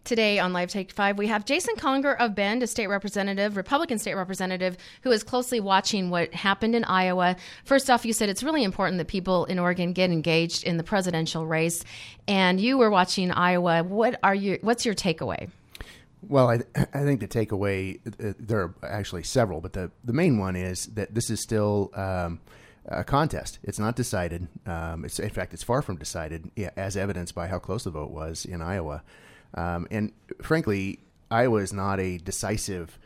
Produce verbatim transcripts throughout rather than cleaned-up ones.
Today on Live Take Five, we have Jason Conger of Bend, a state representative, Republican state representative, who is closely watching what happened in Iowa. First off, you said it's really important that people in Oregon get engaged in the presidential race, and you were watching Iowa. What are you? What's your takeaway? Well, I, I think the takeaway, uh, there are actually several, but the, the main one is that this is still um, a contest. It's not decided. Um, it's, in fact, it's far from decided, yeah, as evidenced by how close the vote was in Iowa. Um, and frankly, Iowa is not a decisive,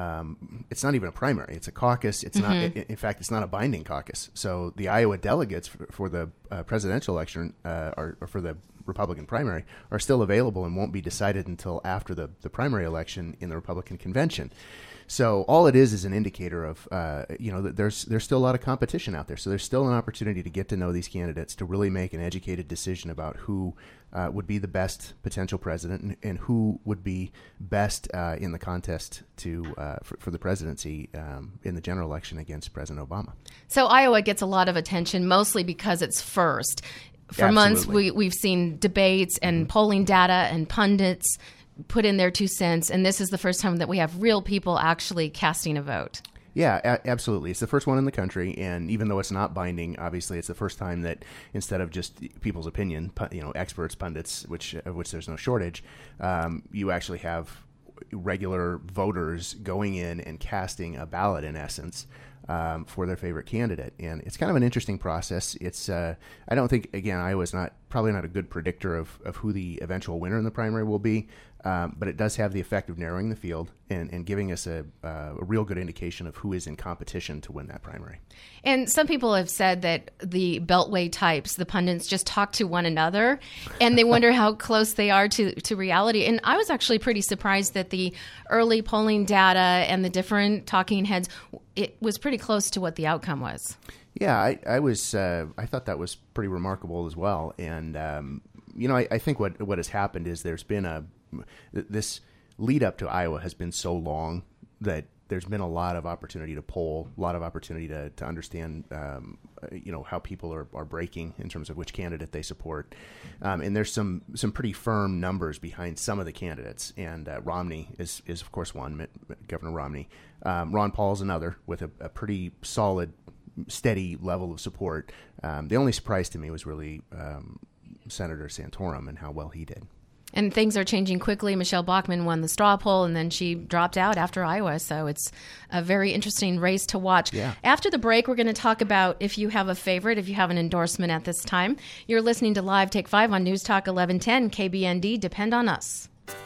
um, it's not even a primary. It's a caucus. It's mm-hmm. not, in fact, it's not a binding caucus. So the Iowa delegates for, for the uh, presidential election uh, or, or for the Republican primary are still available and won't be decided until after the, the primary election in the Republican convention. So all it is is an indicator of, uh, you know, that there's there's still a lot of competition out there. So there's still an opportunity to get to know these candidates, to really make an educated decision about who uh, would be the best potential president and, and who would be best uh, in the contest to uh, for, for the presidency um, in the general election against President Obama. So Iowa gets a lot of attention, mostly because it's first. For Absolutely. months, we, we've seen debates and mm-hmm. polling data and pundits put in their two cents, and this is the first time that we have real people actually casting a vote. Yeah, a- absolutely. It's the first one in the country, and even though it's not binding, obviously it's the first time that instead of just people's opinion, you know, experts, pundits, which of which there's no shortage, um, you actually have regular voters going in and casting a ballot, in essence, um, for their favorite candidate. And it's kind of an interesting process. It's uh, I don't think, again, Iowa's not probably not a good predictor of, of who the eventual winner in the primary will be, um, but it does have the effect of narrowing the field and, and giving us a, uh, a real good indication of who is in competition to win that primary. And some people have said that the Beltway types, the pundits, just talk to one another, and they wonder how close they are to, to reality. And I was actually pretty surprised that the early polling data and the different talking heads, it was pretty close to what the outcome was. Yeah, I, I was. Uh, I thought that was pretty remarkable as well. And um, you know, I, I think what what has happened is there's been a this lead up to Iowa has been so long that there's been a lot of opportunity to poll, a lot of opportunity to to understand, um, you know, how people are, are breaking in terms of which candidate they support. Um, and there's some some pretty firm numbers behind some of the candidates. And uh, Romney is is of course one, Governor Romney. Um, Ron Paul's another with a, a pretty solid, steady level of support. Um, the only surprise to me was really um, Senator Santorum and how well he did. And things are changing quickly. Michelle Bachmann won the straw poll, and then she dropped out after Iowa. So it's a very interesting race to watch. Yeah. After the break, we're going to talk about if you have a favorite, if you have an endorsement at this time. You're listening to Live Take Five on News Talk eleven ten, K B N D. Depend on us.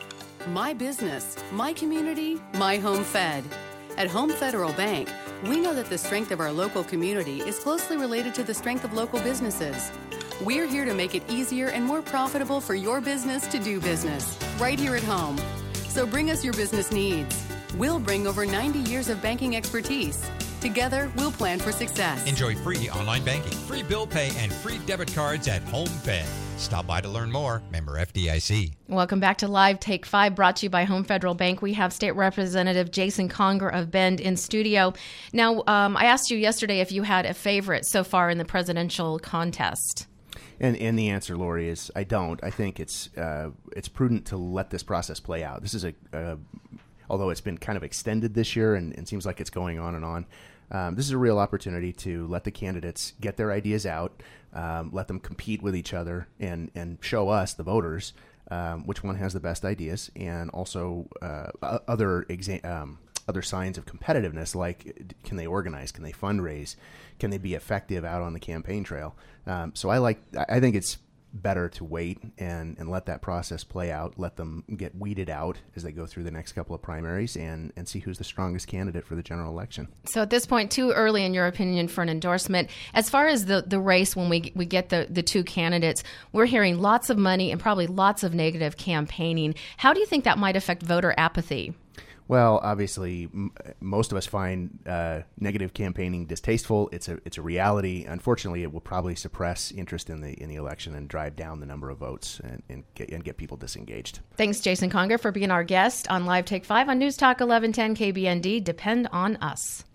My business, my community, my home fed. At Home Federal Bank, we know that the strength of our local community is closely related to the strength of local businesses. We're here to make it easier and more profitable for your business to do business, right here at home. So bring us your business needs. We'll bring over ninety years of banking expertise. Together, we'll plan for success. Enjoy free online banking, free bill pay, and free debit cards at Home Fed. Stop by to learn more. Member F D I C. Welcome back to Live Take Five, brought to you by Home Federal Bank. We have State Representative Jason Conger of Bend in studio. Now, um, I asked you yesterday if you had a favorite so far in the presidential contest. And and the answer, Lori, is I don't. I think it's uh, it's prudent to let this process play out. This is a, a although it's been kind of extended this year and, and seems like it's going on and on. Um, this is a real opportunity to let the candidates get their ideas out, um, let them compete with each other, and, and show us, the voters, um, which one has the best ideas, and also uh, other exa- um, other signs of competitiveness, like can they organize, can they fundraise, can they be effective out on the campaign trail. Um, so I like, I think it's better to wait and, and let that process play out, let them get weeded out as they go through the next couple of primaries and, and see who's the strongest candidate for the general election. So at this point, too early, in your opinion, for an endorsement. As far as the, the race, when we we get the, the two candidates, we're hearing lots of money and probably lots of negative campaigning. How do you think that might affect voter apathy? Well, obviously, m- most of us find uh, negative campaigning distasteful. It's a it's a reality. Unfortunately, it will probably suppress interest in the in the election and drive down the number of votes and, and get and get people disengaged. Thanks, Jason Conger, for being our guest on Live Take Five on News Talk eleven ten K B N D. Depend on us.